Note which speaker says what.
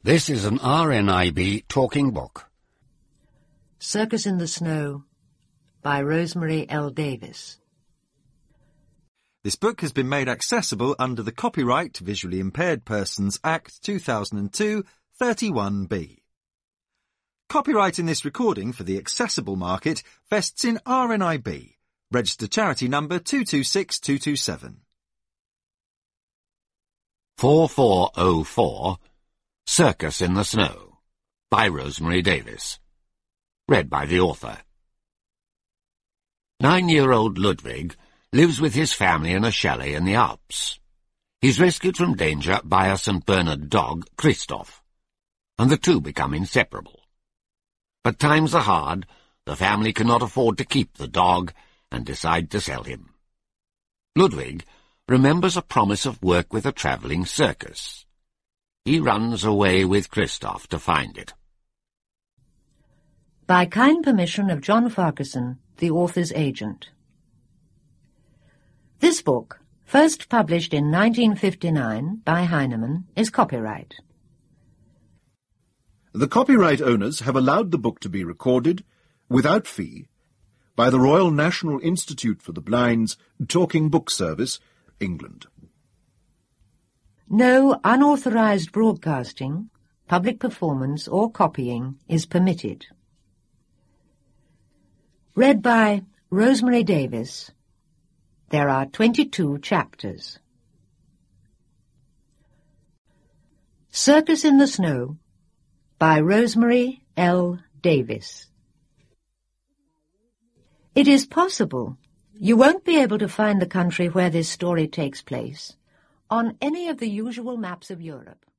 Speaker 1: This is an RNIB talking book.
Speaker 2: Circus in the Snow by Rosemary L. Davis.
Speaker 3: This book has been made accessible under the Copyright Visually Impaired Persons Act 2002, 31B. Copyright in this recording for the accessible market vests in RNIB, registered charity number 226227.
Speaker 1: 4404, Circus in the Snow, by Rosemary Davis. Read by the author. 9-year-old Ludwig lives with his family in a chalet in the Alps. He's rescued from danger by a St. Bernard dog, Christoph, and the two become inseparable. But times are hard, the family cannot afford to keep the dog, and decide to sell him. Ludwig remembers a promise of work with a travelling circus. He runs away with Christoph to find it.
Speaker 2: By kind permission of John Farquharson, the author's agent. This book, first published in 1959 by Heinemann, is copyright.
Speaker 4: The copyright owners have allowed the book to be recorded, without fee, by the Royal National Institute for the Blind's Talking Book Service, England.
Speaker 2: No unauthorized broadcasting, public performance or copying is permitted. Read by Rosemary Davis. There are 22 chapters. Circus in the Snow by Rosemary L. Davis. It is possible you won't be able to find the country where this story takes place on any of the usual maps of Europe.